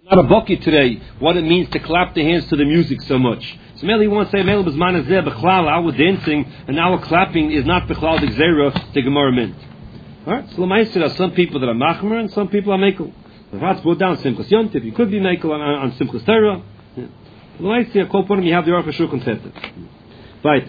Not a bucket today, what it means to clap the hands to the music so much. So maybe he wants to say, maybe our dancing and our clapping is not Bechlal the Gzera, the Gemara meant. Alright, so Lamaisa, there are some people that are Machmer and some people are Mekel. The Vat's brought down Simchas Yontif, you could be Mekel on Simchas Torah. Lamaisa, Kolponim, you have the Aruch HaShulchan Tetet. Right.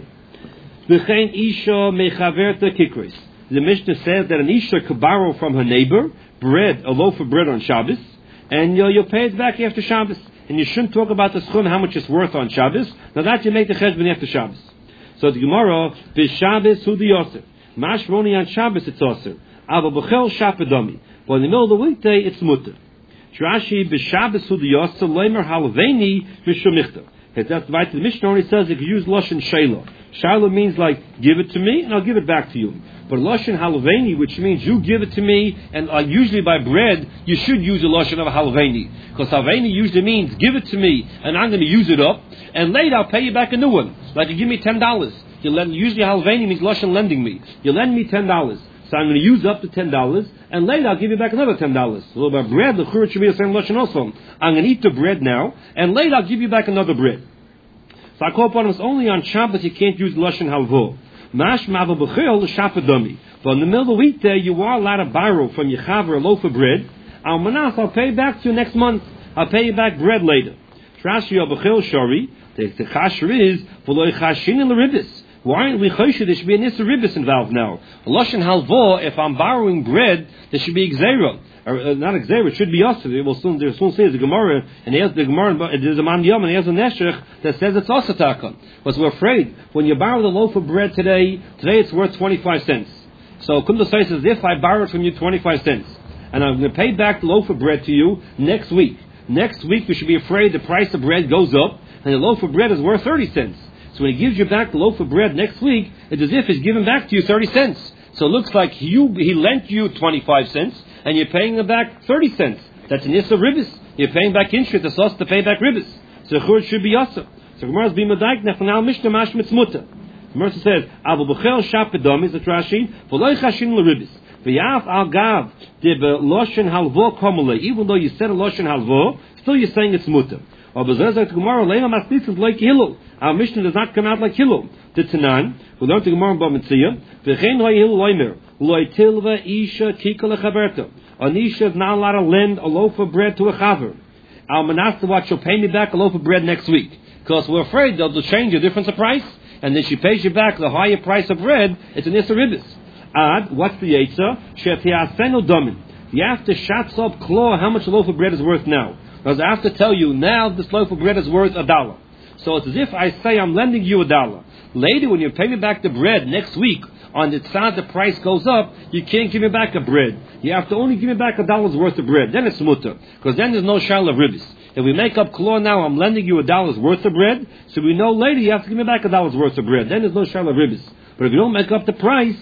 V'chein Isha Mechaverta Kikris. The Mishnah says that an Isha could borrow from her neighbor bread, a loaf of bread on Shabbos, and you'll pay it back after Shabbos. And you shouldn't talk about the schum, how much it's worth on Shabbos. Now that you make the cheshbon after Shabbos. So the Gemara, B'Shabbos hu Yosef. Mashmoni on Shabbos it's Osir. Ava b'chel shapedami. But in the middle of the weekday it's mutter. Rashi B'Shabbos hu Yosef leimer halaveni mishumichta. That's right. The Mishnah only says if you use lashon shayla. Shayla means like give it to me and I'll give it back to you. But lashon halaveni, which means you give it to me, and usually by bread you should use a lashon of halaveni, because halaveni usually means give it to me and I'm going to use it up, and later I'll pay you back a new one. Like you give me $10, you lend. Usually halaveni means lashon lending me. You lend me $10, so I'm going to use up the $10, and later I'll give you back another $10. So by bread, the church should be the same lashon also. I'm going to eat the bread now, and later I'll give you back another bread. So I call upon us only on Shabbos. You can't use lashon halvo. Mash ma'av b'chil l'shapedami. But in the middle of the weekday, you are allowed to borrow from your chaver a loaf of bread. Al manas, I'll pay back to you next month. I'll pay you back bread later. Rashi al b'chil shari. The chasher is v'loy chashin in the ribbis. Why aren't we chosher? There should be an issa ribbis involved now. Lashon halvo. If I'm borrowing bread, there should be gzeira. Or not gzeira. It should be yosef. They'll soon say the Gemara, and there's the Gemara. There's a man yom and there's a neshech that says it's osataka. Because we're afraid when you borrow the loaf of bread today it's worth 25 cents. So Kumda says as if I borrowed from you 25 cents, and I'm going to pay back the loaf of bread to you next week. Next week we should be afraid the price of bread goes up, and the loaf of bread is worth 30 cents. So when he gives you back the loaf of bread next week, it's as if he's giving back to you 30 cents. So it looks like he lent you 25 cents, and you're paying him back 30 cents. That's an issa ribbis. You're paying back interest, it's us to pay back ribbis. So it should be yasa. So Gemara's being medaik nefnal mishnah mashmitz muta. Gemara says, Avu b'chel shapedom is the Rashi, v'loy chashin l'ribbis. V'yaf al gav de b'loshen halvo komole. Even though you said a loshen halvo, still you're saying it's muta. Or b'zezak Gemara leina masnitz is like hilul. Our Mishnah does not come out like hilul. The Tanan, we learned the Gemara in Bamitziyah, v'chein loy hilul loymer, loy tilva isha tika lechaberta. An isha is not allowed to lend a loaf of bread to a chaver. Al manasta what she'll pay me back a loaf of bread next week. Because we're afraid they'll change the difference of price, and then she pays you back the higher price of bread. It's an issa ribbis. Ad, what's the yetza? Shetiasenu domin. You have to shots up claw how much a loaf of bread is worth now. Because I have to tell you now this loaf of bread is worth $1. So it's as if I say I'm lending you $1. Later, when you pay me back the bread next week, on the side the price goes up, you can't give me back a bread. You have to only give me back $1 worth of bread. Then it's mutter, because then there's no shal of ribbis. If we make up claw now, I'm lending you $1 worth of bread, so we know later you have to give me back $1 worth of bread. Then there's no shal of ribbis. But if you don't make up the price,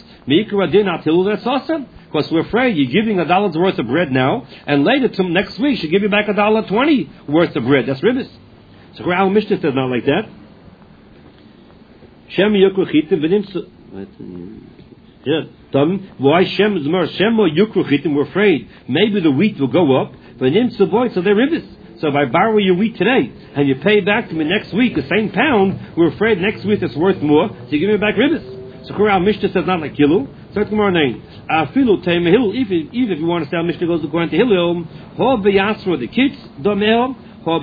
that's awesome. Because we're afraid you're giving $1 worth of bread now, and later to next week she'll give you back $1.20 worth of bread. That's ribbis. So our Mishnah says not like that. Shem yukruchitim v'nimsu. Why Shem is more? Shem or yukruchitim? We're afraid maybe the wheat will go up. V'nimsu boy, so they're ribbis. So if I borrow your wheat today and you pay back to me next week the same pound, we're afraid next week it's worth more. So you give me back ribbis. So our Mishnah says not like Kilu. So tomorrow name. Afilu teim Hillel. Even if you want to say our Mishnah goes according to Hillel, ho b'yasra the kitz domel.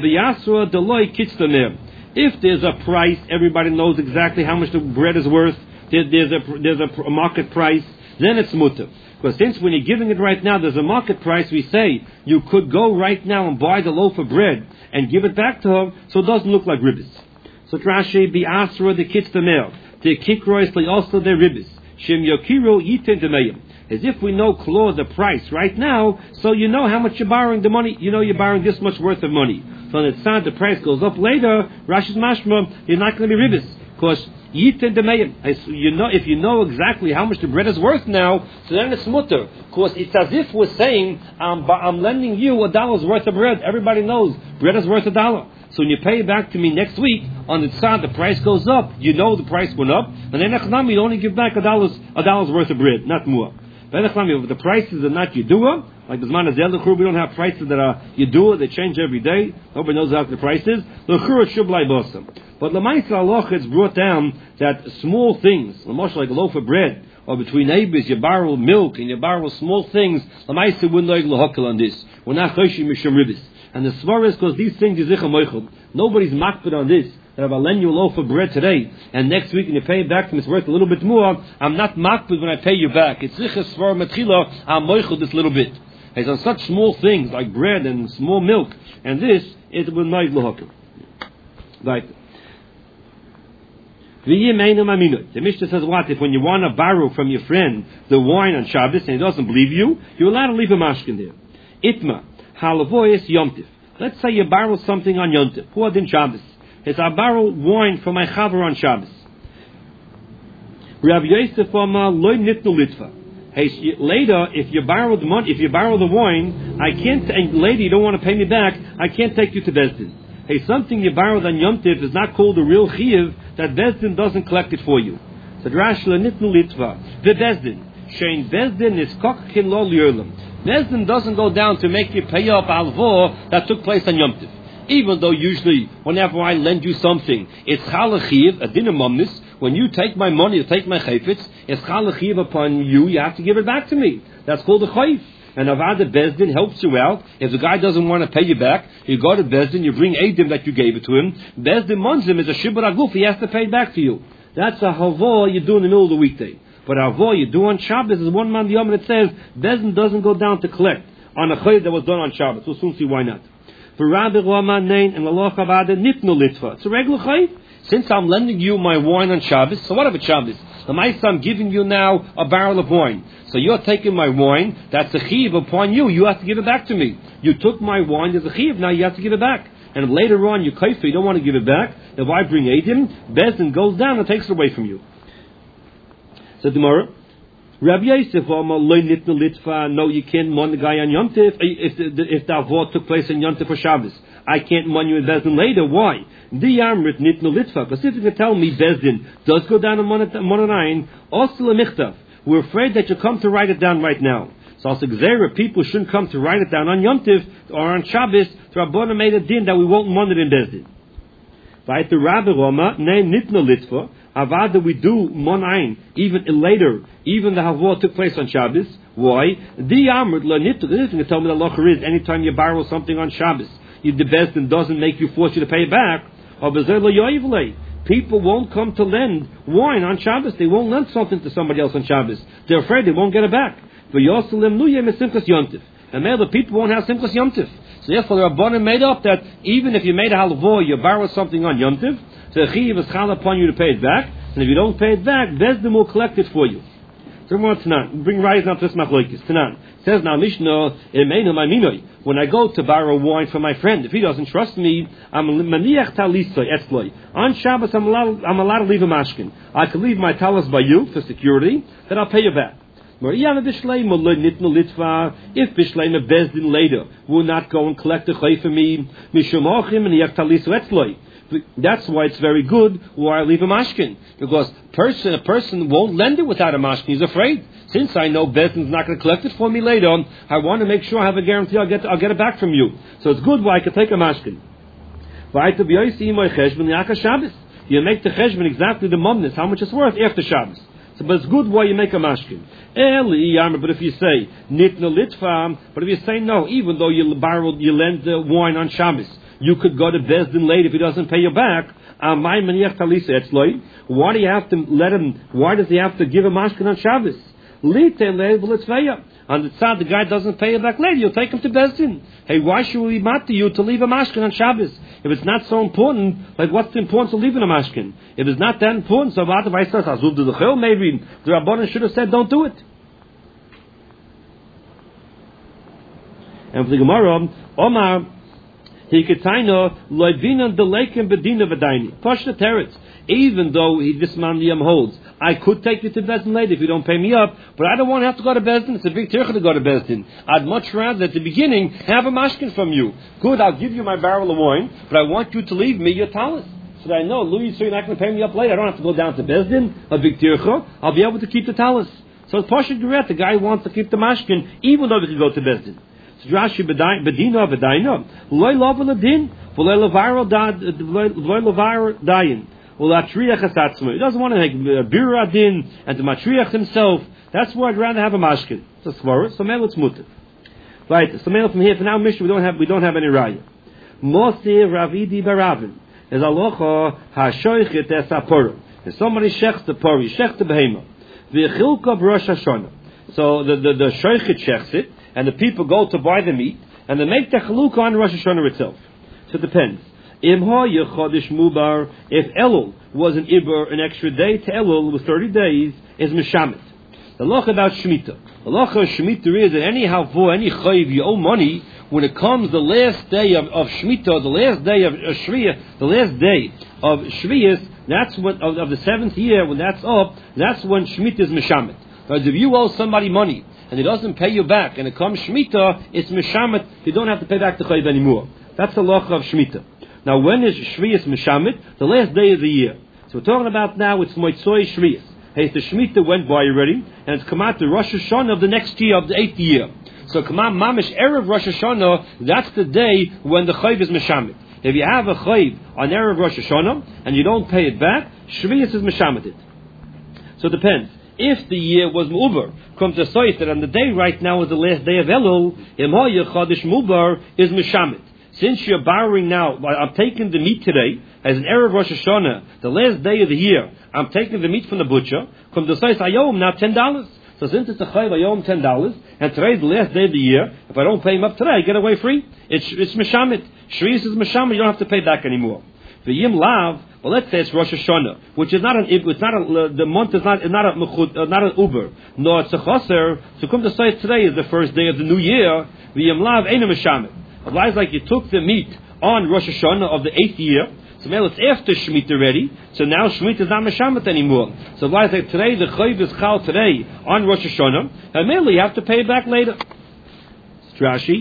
If there's a price, everybody knows exactly how much the bread is worth. There's a market price. Then it's mutter. Because since when you're giving it right now, there's a market price. We say you could go right now and buy the loaf of bread and give it back to her, so it doesn't look like ribbis. So Rashi be asra the kitz the male. The kikrois also the ribbis. Shem yokiro yitin demeyim. As if we know claw the price right now, so you know how much you're borrowing the money. You know you're borrowing this much worth of money. So on the side the price goes up later, Rashi's mashma, you're not going to be ribbis. Because yitin demeyim. You know, if you know exactly how much the bread is worth now, so then it's mutter. Because it's as if we're saying, I'm lending you $1 worth of bread. Everybody knows bread is worth $1. So when you pay it back to me next week, on the side the price goes up. You know the price went up, and then you only give back $1 worth of bread, not more. The prices are not Yedua, like the Zman Azel, we don't have prices that are Yedua, they change every day. Nobody knows how the price is. L'chura Shublai Bosam. But L'maisa Allah, it's brought down that small things, like a loaf of bread, or between neighbors, you borrow milk and you borrow small things, L'maisa wouldn't like l'hokel on this. We're not choshim mishum ribis. And the svar is because these things is zicha moichel. Nobody's makbid on this. That if I lend you a loaf of bread today, and next week and you pay it back to me, it's worth a little bit more, I'm not makbid when I pay you back. It's zicha svar matchila, I'm moichel this little bit. It's on such small things like bread and small milk, and this, it will not l'hokel. Right. The Mishnah says what? If when you want to borrow from your friend the wine on Shabbos and he doesn't believe you, you're allowed to leave a mashkin there. Itma, halavoyes yomtiv. Let's say you borrow something on yomtiv. Who din Shabbos? It's I borrow wine from my chaver on Shabbos. Rav Yosef Amar loy nitnu litva. Hey, later, if you borrow the money, if you borrow the wine, I can't. And later you don't want to pay me back. I can't take you to Bezdin. Hey, something you borrowed on Yom Tiv is not called a real chiyuv that Bezdin doesn't collect it for you. So Drash lenitnu litva the Bezdin shein Bezdin is kokkin lo liolam. Bezdin doesn't go down to make you pay up alvo that took place on Yom Tiv. Even though usually whenever I lend you something, it's chalachiv a dinamomnis. When you take my money, you take my chayfetz, it's chalachiv upon you. You have to give it back to me. That's called a chayf. And Avada Bezdin helps you out. If the guy doesn't want to pay you back, you go to Bezdin, you bring Eidim that you gave it to him. Bezdin Munzim is a Shibur Aguf, he has to pay it back to you. That's a Havor you do in the middle of the weekday. But Havor you do on Shabbos is one man the Yom that says Bezdin doesn't go down to collect on a Chayv that was done on Shabbos. We'll soon see why not. For Rabbi Rama Nain and Allah Avada Nitnu Litva. It's a regular Chayv. Since I'm lending you my wine on Shabbos, so what about Shabbos? The Maisa, I'm giving you now a barrel of wine. So you're taking my wine, that's a chiv upon you. You have to give it back to me. You took my wine, there's a chiv, now you have to give it back. And if later on you kaifa, you don't want to give it back, if I bring Eidim, Bezdin goes down and takes it away from you. So tomorrow, Rabbi Yosef, no, you can't mon the guy on Yom Tif if the avot took place on Yom Tif for Shabbos. I can't mon you in Bezdin later. Why? Diyamrit nitnu litva. Because if you can tell me Bezdin does go down on Mononayin, also a michtav. We're afraid that you come to write it down right now. So also Gzera, people shouldn't come to write it down on Yom Tif or on Shabbos. So Rabbana made a din that we won't mon it in Bezdin. Right? The Rabbi Roma, name nitnu litva. Avada we do monayin even later, even the havor took place on Shabbos. Why? Diyamrit la nitnu. This is tell me the locher is anytime you borrow something on Shabbos, the Bezdin doesn't make you force you to pay it back. People won't come to lend wine on Shabbos. They won't lend something to somebody else on Shabbos. They're afraid they won't get it back. And now the people won't have Simchas Yom Tiv. So therefore the Rabbanan made up that even if you made a halvor, you borrow something on Yom Tiv, so the chiv is chal upon you to pay it back, and if you don't pay it back, Bezdin will collect it for you. So we want Tanan. Bring rise now to this machlokes. Tanan says now Mishnah when I go to borrow wine from my friend, if he doesn't trust me, I'm maniach talisay etzloi. On Shabbos I'm allowed to leave a mashkin. I can leave my talis by you for security, then I'll pay you back. If Bishleim Bezdin later will not go and collect the chay for me, that's why it's very good why I leave a mashkin. Because a person won't lend it without a mashkin. He's afraid. Since I know Bezdin's not going to collect it for me later on, I want to make sure I have a guarantee I'll get it back from you. So it's good why I can take a mashkin. You make the cheshbon exactly the momness, how much it's worth after Shabbos. So, but it's good why you make a mashkin. But if you say nitna litva, but if you say no, even though you lend the wine on Shabbos, you could go to Bezdin later if he doesn't pay you back. Why do you have to let him? Why does he have to give a mashkin on Shabbos? On the side, the guy doesn't pay you back later. You'll take him to Bezdin. Hey, why should we matter you to leave a mashkin on Shabbos? If it's not so important, like what's the importance of leaving a mashkin? If it's not that important, so maybe the Rabbanan should have said, don't do it. And for the Gemara, Omar, even though this man Yom holds, I could take you to Bezdin later if you don't pay me up, but I don't want to have to go to Bezdin. It's a big tircha to go to Bezdin. I'd much rather at the beginning have a mashkin from you. Good, I'll give you my barrel of wine, but I want you to leave me your talis. So that I know, Louis, so you're not going to pay me up later. I don't have to go down to Bezdin, a big tircha. I'll be able to keep the talis. So it's Pasha Geret, the guy wants to keep the mashkin, even though he can go to Bezdin. So Rashi bedina v'daina, loy lava ladin, v'loy levar dayin, v'latriach esatzma. He doesn't want to make bir adin and to matriach himself. That's where I'd rather have a mashkin. It's a svara, so maybe it's mutter. Right, so maybe from here for now, Mishnah, we don't have any raya. Mosir Ravidi Baravin is alocha hashoichet esapora. If somebody shechs the pori, shechs the behema, v'chilka b'rosh Hashanah. So the shoichet shechs it, and the people go to buy the meat, and they make the chalukah on Rosh Hashanah itself. So it depends. If Elul was an Iber, an extra day to Elul was 30 days, is Mishamet. The loch about Shemitah. The loch of Shemitah is that any halvo, any chayiv, you owe money when it comes the last day of Shemitah, the last day of Shviyah, the last day of Shviyas, that's when, of the 7th year, when that's up, that's when Shemitah is Mishamet. Because if you owe somebody money, and he doesn't pay you back, and it comes Shemitah, it's Mishamet, you don't have to pay back the chayiv anymore. That's the loch of Shemitah. Now when is Shviyas Mishamet? The last day of the year. So we're talking about now, it's Moitzoi Shviyas. Hey, the Shemitah went by already, and it's come out to Rosh Hashanah of the next year, of the 8th year. So come out Mamish Erev Rosh Hashanah, that's the day when the chayiv is Mishamet. If you have a chayiv on Erev Rosh Hashanah, and you don't pay it back, Shviyas is Mishameted. So it depends. If the year was Mubar, come to say that on the day right now is the last day of Elul, Imhoya Chadish Mubar is Mishamet. Since you're borrowing now, I'm taking the meat today, as an Erev Rosh Hashanah, the last day of the year, I'm taking the meat from the butcher, come to say, I owe him now $10. So since it's a chayiv, I owe him $10, and today's the last day of the year, if I don't pay him up today, I get away free. It's Mishamet. Shviyas is Mishamet, you don't have to pay back anymore. The Yim Lav, well, let's say it's Rosh Hashanah, which is not the month is not an Uber, nor it's a chaser. So come to say today is the first day of the new year. The Yim Lav ain't a Mishamet. Otherwise, like you took the meat on Rosh Hashanah of the 8th year, so now it's after Shemitah already, so now Shemitah is not Mishamet anymore. So otherwise, like today, the chayiv is chal today on Rosh Hashanah, and mainly you have to pay it back later. Rashi.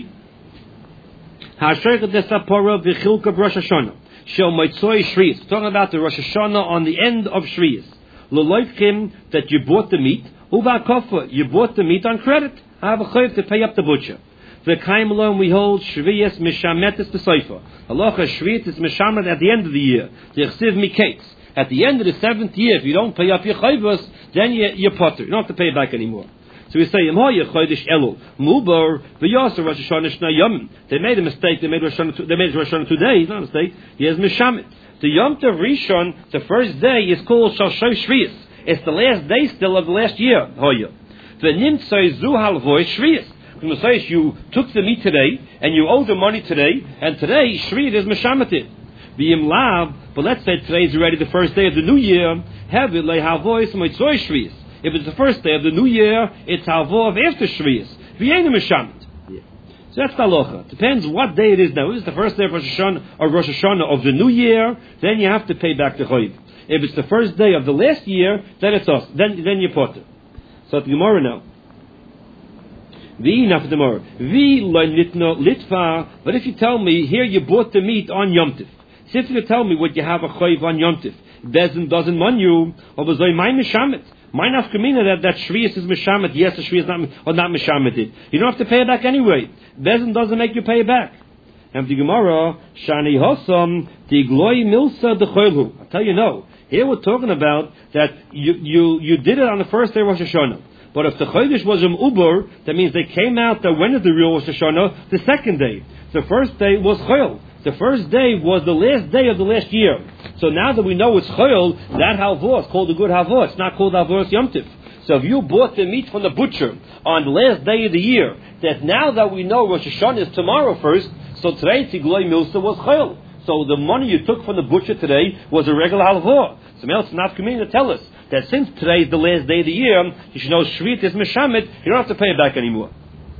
Ha'asheichet desapora v'chilka b'Rosh Hashanah. Shel Moitzoi Shviyas. Talking about the Rosh Hashanah on the end of Shviyas. L'loifkim, that you bought the meat. Uva kofa, you bought the meat on credit. I have a chayiv to pay up the butcher. The kaim alone we hold Shviyas mishametis b'soifa. Halacha Shviyas is mishamet at the end of the year. The chsiv mikates. At the end of the 7th year, if you don't pay up your chayvus, then you're potter. You don't have to pay it back anymore. So we say, Yemoya Chodesh Elul, Mubar, V'yasa Rosh Hashanah Shna Yom. They made a mistake, they made Rosh Hashanah 2 days, not a mistake. He has Mishamet. The Yom Tov Rishon, the first day, is called Shoshay Shviyas. It's the last day still of the last year, Hoya. The Nimtzai Zu Halvoy Shviyas. You took the meat today, and you owe the money today, and today, Shviyas is Mishameted. V'yim Lav, but let's say today is already the first day of the new year, have it lay Halvoy Smoitzoy Shviyas. If it's the first day of the new year, it's halvo of after Shviyas. V'yeinu Mishamet. So that's the halacha. Depends what day it is now. If it's the first day of Rosh Hashanah of the new year, then you have to pay back the chayiv. If it's the first day of the last year, then it's us. Then you potter. So the Gemara now. But if you tell me here you bought the meat on Yom Tiv, so if you tell me what you have a chayiv on Yom Tiv, Bezin doesn't man you, or was I my mishamet? My nafkamina that Shviyas is mishamet, yes, the Shviyas not mishameted. You don't have to pay it back anyway. Bezin doesn't make you pay it back. And the Gemara, Shani Hosam, the Gloi Milsa de Choilhu. I tell you no. Here we're talking about that you did it on the first day of Rosh Hashanah. But if the Chodesh was Uber, that means they came out that when is the real Rosh Hashanah? The second day. The first day was Choil. The first day was the last day of the last year. So now that we know it's Choil, that halvah is called a good halvah. It's not called halvah Yom Tiv. So if you bought the meat from the butcher on the last day of the year, that now that we know Rosh Hashanah is tomorrow first, so today Tigloi Milsa was Choil. So the money you took from the butcher today was a regular halvah. So now it's not coming to tell us that since today is the last day of the year, you should know Shvit is Mishamet, you don't have to pay it back anymore.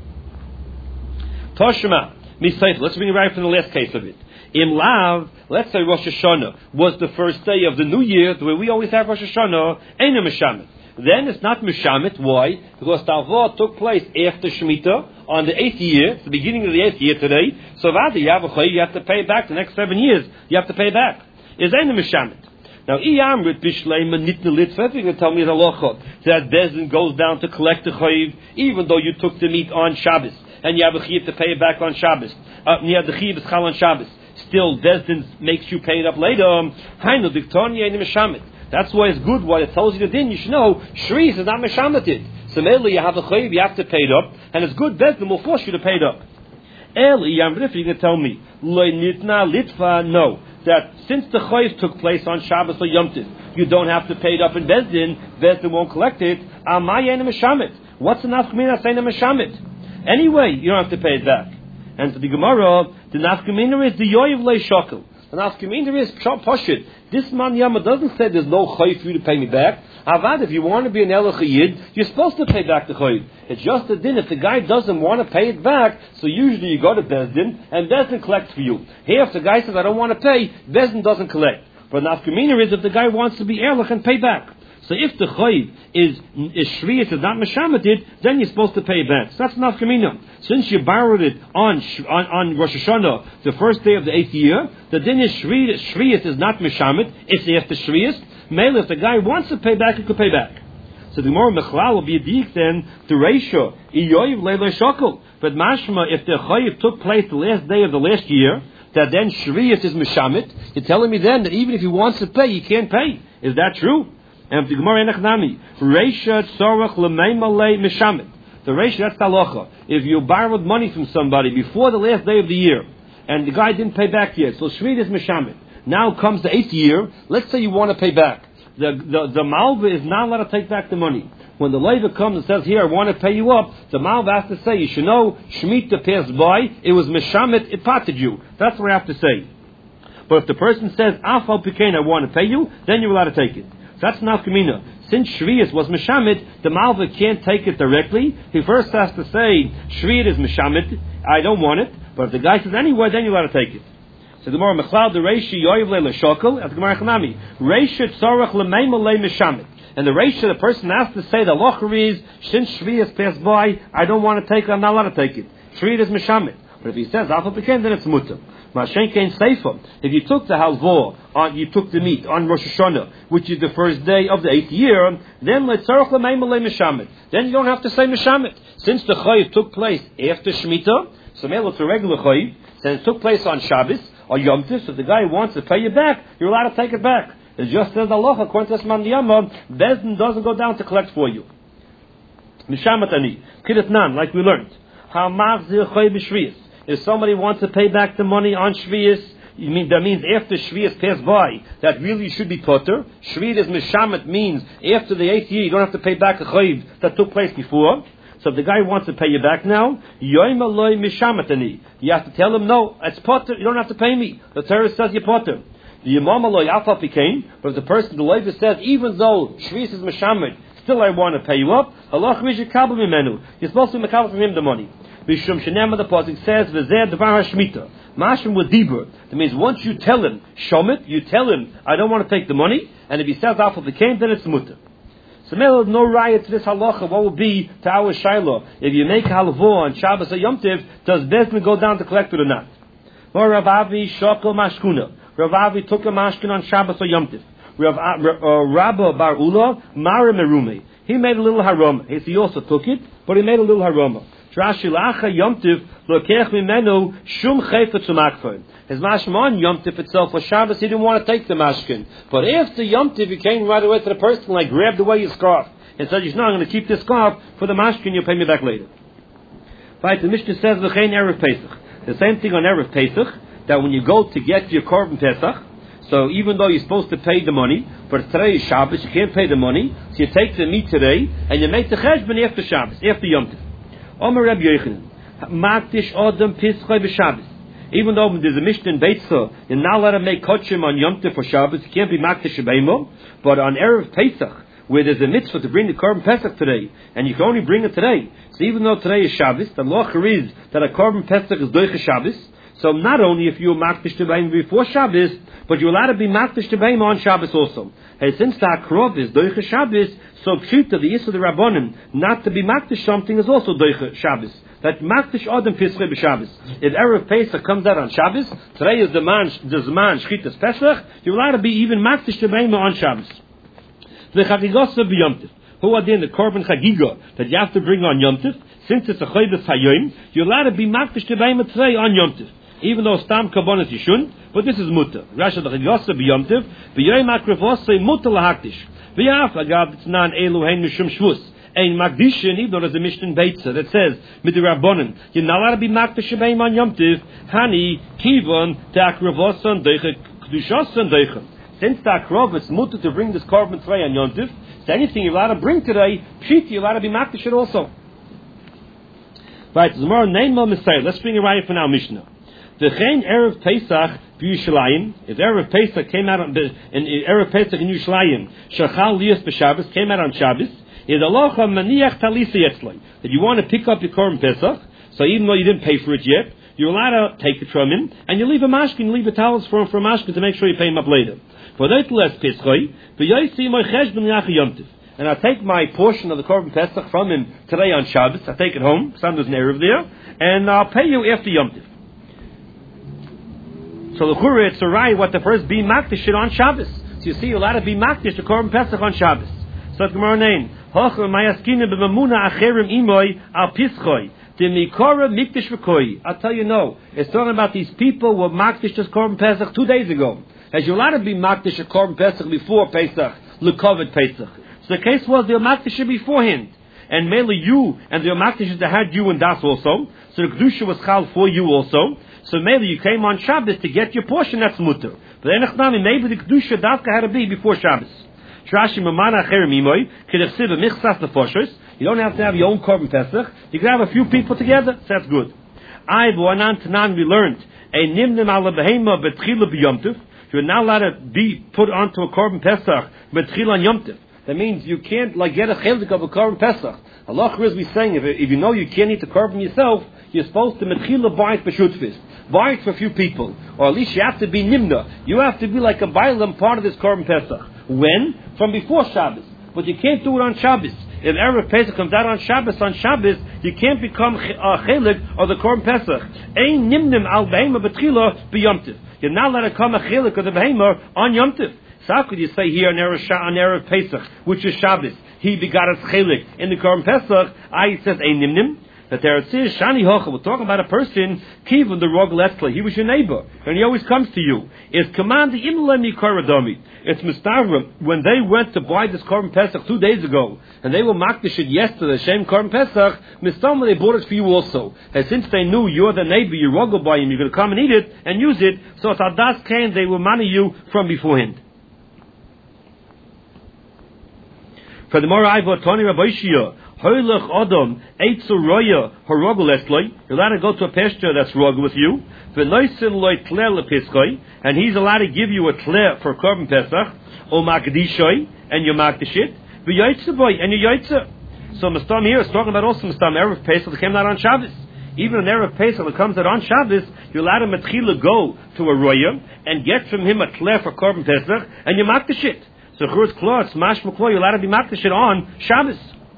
Toshma. Let's bring it right from the last case of it. In Lav, let's say Rosh Hashanah was the first day of the new year, the way we always have Rosh Hashanah, ain't a Mishamet. Then it's not Mishamet. Why? Because the Avah took place after Shemitah on the 8th year, it's the beginning of the 8th year today. So Vada, you have to pay it back the next 7 years. You have to pay back. Is ain't a Mishamet. Now, Iyamrit Bishleima Nitna Litva, if you're going to tell me the halacha that Bezdin goes down to collect the chayiv, even though you took the meat on Shabbos, and you have a chayiv to pay it back on Shabbos, you have the chayiv is chal on Shabbos, still Bezdin makes you pay it up later, Hainu Diktonia in Meshamet. That's why it's good, what it tells you the din, you should know, Shris is not Meshameted. So mainly you have a chayiv, you have to pay it up, and it's good, Bezdin will force you to pay it up. Eli Yamrif, you can tell me, Loi Nitna Litva, no. That since the chayiv took place on Shabbos or Yom Tov, you don't have to pay it up in Bezdin. Bezdin won't collect it. What's the nafkamina saying a meshamet? Anyway, you don't have to pay it back. And for the Gemara, the nafkamina is the yoyev lei shakel. The nafkamina is poshut. This man Yama doesn't say there's no chayiv for you to pay me back. Avad, if you want to be an elach yid, you're supposed to pay back the chayiv. It's just a din. If the guy doesn't want to pay it back, so usually you go to Bezdin, and Bezdin collects for you. Here, if the guy says, I don't want to pay, Bezdin doesn't collect. But nafkamina is if the guy wants to be elach and pay back. So if the chayiv is shviyas, is not meshameted, then you're supposed to pay it back. So that's nafkamina. Since you borrowed it on Rosh Hashanah, the first day of the 8th year, the din is shviyas is not meshamet, it's after shviyas. Mainly, if the guy wants to pay back, he could pay back. So the Gemara Mechlal will be a dik then to Reisha, Iyoyiv Leiloi Shakel. But mashma, if the chayiv took place the last day of the last year, that then shviyas is meshamet, you're telling me then that even if he wants to pay, he can't pay. Is that true? And the Gemara Enachnami, Reisha Tzorach L'Meimalei Meshamet. The Reisha, that's halacha. If you borrowed money from somebody before the last day of the year, and the guy didn't pay back yet, so shviyas is meshamet. Now comes the 8th year, let's say you want to pay back. The malva is not allowed to take back the money. When the leiva comes and says, here, I want to pay you up, the malva has to say, you should know, Shemitah passed by, it was meshamet, it potted you. That's what I have to say. But if the person says, Afal Pikain, I want to pay you, then you're allowed to take it. That's nafkamina. Since shviyas was meshamet, the malva can't take it directly. He first has to say, shviyat is meshamet, I don't want it. But if the guy says anyway, then you're allowed to take it. So the Gemara Mechlal the Reishi Yoyev Le Shakel at the Gemara Chanami Reishi Tzorach L'Meimal Le Meshamet. And the Reishi, the person has to say the locher is since shviyas passed by, I don't want to take it, I'm not allowed to take it. Shviyat is meshamet. But if he says Alpha Pekin, then it's mutter. Mashenkein Seifa. If you took the halvor you took the meat on Rosh Hashanah, which is the first day of the 8th year, then Letzorach L'Meimal Le Meshamet. Then you don't have to say meshamet. Since the chayiv took place after Shemitah, so maybe it's a regular chayiv, since it took place on Shabbos or Yom Tov, so if the guy wants to pay you back, you're allowed to take it back. It just says Allah, according to Asman Diyama, Bezdin doesn't go down to collect for you. Mishamet ani, Kidatnan, like we learned. If somebody wants to pay back the money on Shviyas, that means after Shviyas passed by, that really you should be potter. Shviyas Mishamet means after the 8th year, you don't have to pay back a chayiv that took place before. So if the guy wants to pay you back now, you have to tell him, no, it's potter, you don't have to pay me. The Torah says you're potter. The Yamam Aloy Alpha became, but if the person, the Levi says, even though Shvis is Meshamet, still I want to pay you up, Allah you're supposed to makabel from him the money. Bishum Shenema, the Pasuk says, V'zeh Devar HaShmita. Mashim with Dibur. That means once you tell him, Shomit, you tell him, I don't want to take the money, and if he says Alpha became, then it's mutter. So no riot to this halacha. What will be to our Shiloh? If you make halvo on Shabbos or Yom Tov, does Bezdin go down to collect it or not? Or Rav Avi Shokol Mashkuna. Rav Avi took a mashkin on Shabbos or Yom Tov. Rabba Bar Ula Mara Merume. He made a little haroma. He also took it, but he made a little haroma. Trashilacha Yom Tov lokech mimenu shum chayfet zumakfo. His mashkin on Yom Tov itself for Shabbos, he didn't want to take the mashkin. But after Yom Tov, he came right away to the person, like grabbed away his scarf and said, "You know, I'm going to keep this scarf for the mashkin. You'll pay me back later." Right? The Mishnah says v'chein erev Pesach. The same thing on erev Pesach, that when you go to get your korban Pesach, so even though you're supposed to pay the money, but today is Shabbos, you can't pay the money, so you take the meat today and you make the cheshbon after Shabbos, after Yom Tov. Omer Reb Yochanan, Makdish Odom Pischoi b'Shabbos. Even though there's a Mishnah in Beitzah, you're not allowed to make kochim on Yom Tov for Shabbos, you can't be Makdish Beimo, but on Erev Pesach, where there's a mitzvah to bring the korban Pesach today, and you can only bring it today. So even though today is Shabbos, the locher is that a korban Pesach is doicha Shabbos. So not only if you're makdish to beim before Shabbos, but you're allowed to be makdish to beim on Shabbos also. Hey, since the akrov is doicha Shabbos, so pshuta the yisur the rabbonim not to be makdish something is also doicha Shabbos. that Makdish Adam Pischei b'Shabbos. If Erev Pesach comes out on Shabbos, today is the man Shchitas Pesach, you're allowed to be even Makdish to Beima on Shabbos. The Chagigosa b'Yom Tov. Who are then the Korban Chagiga that you have to bring on Yom Tov? Since it's a Chodesh Hayoim, you're allowed to be Makdish to Beima today on Yom Tov. Even though Stam Kabbanas you shouldn't, but this is Mutter. Rasha the Chagigosa b'Yom Tov, b'Yoyim Akrivosei Mutter lahakdish. V'yaf agav it's nan elu hein mishum shvus. Ein Magdishin, even though there's a Mishnah in Beitza that says, with the Rabbonim, you're not allowed to be Makdish Shebeim on Yom Tiv, Hani, Kivon, Ta'akrovosan, Deicha, Kedushasan, Deicha. Since Ta'akrov, it's mutter to bring this Korban today on Yom Tiv, so anything you're allowed to bring today, Pshiti, you're allowed to be Makdish it also. Right, so tomorrow, Neymel Messiah, let's bring a right for now, Mishnah. The Chen Erev Pesach, B'Yushalayim, if Erev Pesach came out on, in Erev Pesach in Yushalayim, Shachal Lias B'Shabbos, came out on Shabbos, is alocha maniach talisa yetzloi, that you want to pick up your Korban Pesach, so even though you didn't pay for it yet, you're allowed to take it from him, and you leave a mashkin, you leave the towels for a mashkin to make sure you pay him up later. For that less pischoi, v'yoysi moy cheshbon yach yomtiv, and I take my portion of the Korban Pesach from him today on Shabbos, I take it home, Sunday's an Erev there, and I'll pay you after yomtiv. So the Chura, it's a right what the first be makdish it on Shabbos. So you see, you're allowed to be makdish the Korban Pesach on Shabbos. So the Gemara name. I'll tell you no. It's talking about these people who were makdish to Korban Pesach 2 days ago. As you're allowed to be makdish at Korban Pesach before Pesach, Lekovet Pesach. So the case was they were makdish beforehand. And mainly you and the makdish that had you and Das also. So the Kedusha was chal for you also. So maybe you came on Shabbos to get your portion, that's mutter. But then maybe the Kedusha Dafka had to be before Shabbos. You don't have to have your own Korban Pesach. You can have a few people together. So that's good. We learned you're not allowed to be put onto a Korban Pesach on Yom Tov. That means you can't get a chelik of a Korban Pesach. Allah is saying if you know you can't eat the Korban yourself, you're supposed to metchila buy it b'shutfis. Buy it for a few people, or at least you have to be nimna. You have to be like a bailam part of this Korban Pesach. When? From before Shabbos. But you can't do it on Shabbos. If Erev Pesach comes out on Shabbos, you can't become chelik of the Korban Pesach. Ein nimnim al behema betchila b'yomtiv. You're not allowed to come a chelik of the behema on Yom Tiv. So how could you say here on Erev Pesach, which is Shabbos, he begot us chelik in the Korban Pesach? It says ein nimnim. That there it says Shani Hocha. We're talking about a person, Kivon the Rog Letzla. He was your neighbor, and he always comes to you. It's command the Imlemi Koradomi. It's Mistavrim. When they went to buy this Korban Pesach 2 days ago, and they were makdish it yesterday, Shem Korban Pesach, Mistavrim, they bought it for you also. And since they knew you're the neighbor, you rogel by him, you're going to come and eat it and use it. So at Adas came, they will money you from beforehand. For the more I bought Tony Rabbi Shia. You're allowed to go to a pasture that's rog with you, and he's allowed to give you a tler for Korban Pesach, and you makdish it, and you yaitza. So Mistam here is talking about also Mistam Erev Pesach that came out on Shabbos. Even an Erev Pesach that comes out on Shabbos, you're allowed to metchila go to a roya and get from him a tler for Korban Pesach, and you makdish it. So Chur's Klor, Smash Meklo, you're allowed to be makdish it on Shabbos.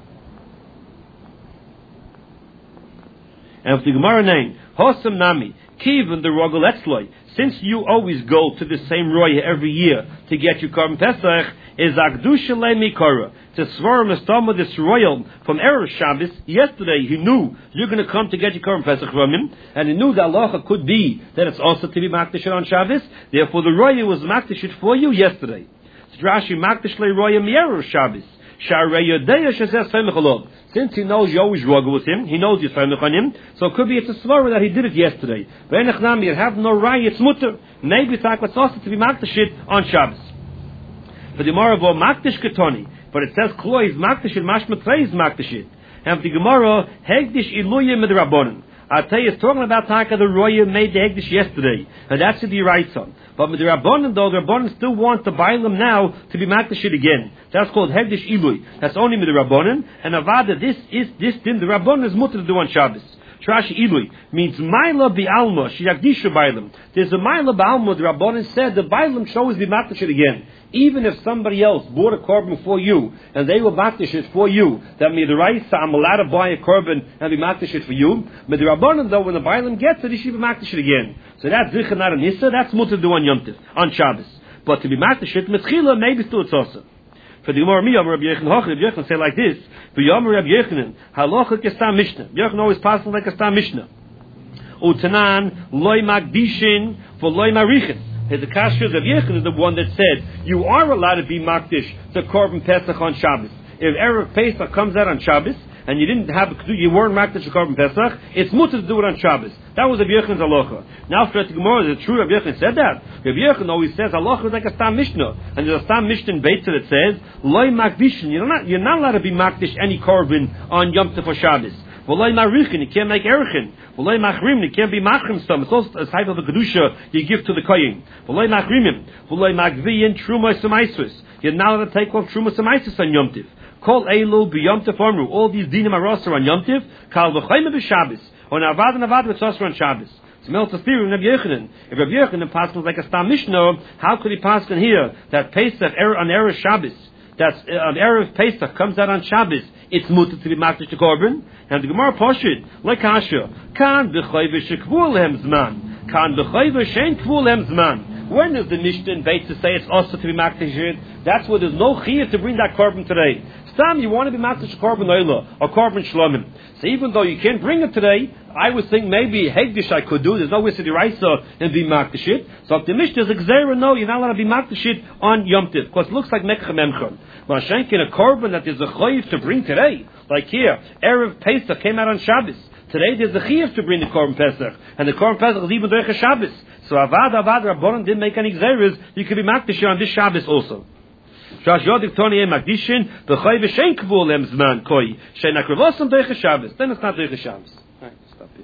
And if the Gemara name, Hosam Nami, Kivon the Rogel Etzloi, since you always go to the same roya every year to get your Korban Pesach, is Akdusha Le Mikora, to swear Mistama this royal from Erev Shabbos. Yesterday he knew you're going to come to get your Korban Pesach from him, and he knew the halacha could be that it's also to be makdish on Shabbos. Therefore the roya was makdish for you yesterday. So Rashi makdish Le Roya Erev Shabbos. Since he knows you always rogel with him, he knows you're samech on him, so it could be it's a svara that he did it yesterday. You have no rai, it's mutter. Maybe it's like what's also to be makdish it on Shabbos. For the Gemara of makdish ketoni, but it says kloy is makdish it, mashmat trei is makdish it. And for the Gemara, hegdish iluye midrabanan. I tell you, it's talking about Taka the Roya made the Hegdish yesterday, and that's the right son. But with the Rabbanan, though, the Rabbanan still want to buy them now to be Makdish it again. That's called Hegdish Ilui. That's only with the Rabbanan, and Avada, this din, the Rabbanan is mutter to do on Shabbos. Shrashi Ilui means Maila Bi'alma, Shiyagdisha Bailam. There's a Maila Ba'alma, the Rabbanan said the Bailam should always be Makdash again. Even if somebody else bought a korban for you, and they were Makdash it for you, that means the right, I'm allowed to buy a korban and be Makdash it for you. But the Rabbanan, though, when the Bailam gets it, he should be Makdash it again. So that's Zichar, not an Issa, that's mutter to do on Yom Tov, on Shabbos. But to be Makdash it, Metzchila, maybe still it's also. For the Gemara, Miyam Rabbi Yechon Hoch, Rabbi Yechon say like this: V'Yom Rabbi Yechonin Halacha Kestam Mishnah. Yechon always passes like Kestam Mishnah. Utanan Loi Magdishin for Loi Marichin. The Kasha of Yechon is the one that said you are allowed to be Makdish the Korban Pesach on Shabbos. If Erev Pesach comes out on Shabbos and you weren't Makdish the Korban Pesach, it's mutter to do it on Shabbos. That was Rabbi Yechon's halacha. Now, for the Gemara, is it true Rabbi Yechon said that? Rabbi Yechon always says halacha is like a Stam Mishnah, and there's a Stam Mishnah in Beitzer that says Loi Makdishin. You're not allowed to be Makdish any korban on Yom Tov for Shabbos. V'loi Marichin, you can't make Erichin. V'loi Machrim, you can't be Machrim some. It's also a type of a kedusha you give to the kohen. V'loi Machrimim, V'loi Magviyin Truma Semaisvus. You're not allowed to take off Truma Semaisvus on Yom Tov. Call Elu b'Yom Tov Amru. All these dinim are also on Yom Tov. Kal v'chayim b'Shabbos. On Avad and Avad it's also on Shabbos. So Mel's theory of Rabbi Yechonin. If Rabbi Yechonin passes like a Stam Mishnah, how could he pass in here that Pesach on Erev Shabbos? That's on Erev Pesach comes out on Shabbos. It's mutter to be makdish to korban. And the Gemara Poshit like Kasha. Kan b'chayv shekvul hem zman. Kan b'chayv shein kvul hem zman. When does the Mishnah in Beit to say it's also to be makdish? That's where there's no chiyah to bring that korban today. Stam, you want to be makdish korban oila or korban shlomim. So even though you can't bring it today, I would think maybe hegdish I could do. There's no way to deraisa and be makdish it. So if the Mishnah is a gzeira, no, you're not allowed to be makdish it on Yom Tov because it looks like mekcha memchon. Mashenkin a korban that there's a chayiv to bring today, like here, Erev Pesach came out on Shabbos. Today there's a chiyuv to bring the Korban Pesach, and the Korban Pesach is even during a Shabbos. So Avad Rabbanan didn't make any gzeres. You could be makdish on this Shabbos also. Shash Yodik Tony Makdishin b'chayv shein kvul lem zman koi shein akrivosam during a Shabbos. Then it's not during a Shabbos. Right, stop here.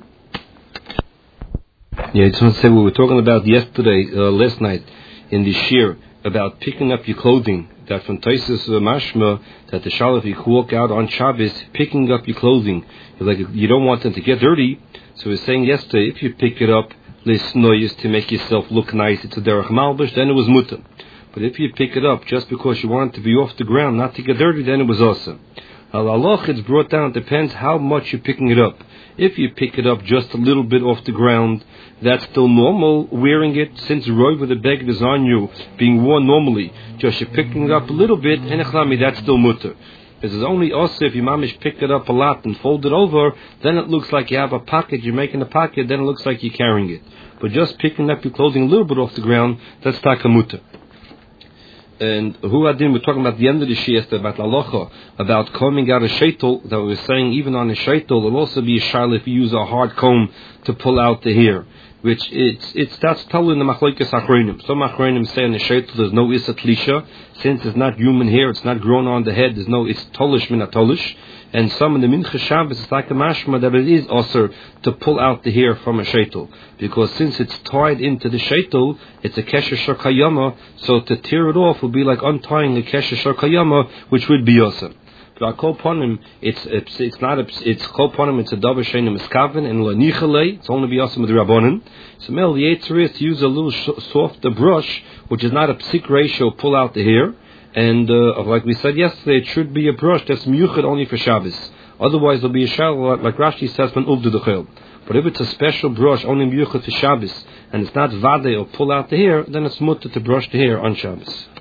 Yeah, I just want to say we were talking about yesterday, last night, in the shir about picking up your clothing. That from Taisus Mashma that the Shalaf you walk out on Shabbos picking up your clothing. You don't want them to get dirty. So we're saying yesterday, if you pick it up, lisnoyis to make yourself look nice, it's a derech malbush, then it was mutter. But if you pick it up just because you want it to be off the ground, not to get dirty, then it was awesome. Allah, it's brought down, depends how much you're picking it up. If you pick it up just a little bit off the ground, that's still normal. Wearing it, since Roy with the beged is on you, being worn normally, just you're picking it up a little bit, and that's still mutter. This is only also if your mamish picked it up a lot and fold it over, then it looks like you have a pocket, you're making a pocket, then it looks like you're carrying it. But just picking up your clothing a little bit off the ground, that's taka mutter. And we're talking about the end of the shiesta about lalocha, about combing out a shaitel, that we were saying even on a shaitel, there'll also be a shayla if you use a hard comb to pull out the hair. Which that's told in the machlokes achronim. Some achronim say on the shaitel there's no isat lisha, since it's not human hair, it's not grown on the head, there's no is tolish min atolish. And some in the mincha Shabbos it's like a mashma that it is also to pull out the hair from a shaitel, because since it's tied into the shaitel, it's a kesher shakayama, so to tear it off would be like untying a kesher shakayama, which would be awesome. But kol ponim, it's kol ponim, it's a davar sheinu miskaven and lanichale. It's only be awesome with the rabbanon. So mel the eitzer is to use a little softer brush, which is not a psik ratio, pull out the hair. And like we said yesterday, it should be a brush that's miyuchad only for Shabbos. Otherwise, there'll be a shal like Rashi says when uvdu dechel. But if it's a special brush only miyuchad for Shabbos and it's not vade or pull out the hair, then it's mutter to brush the hair on Shabbos.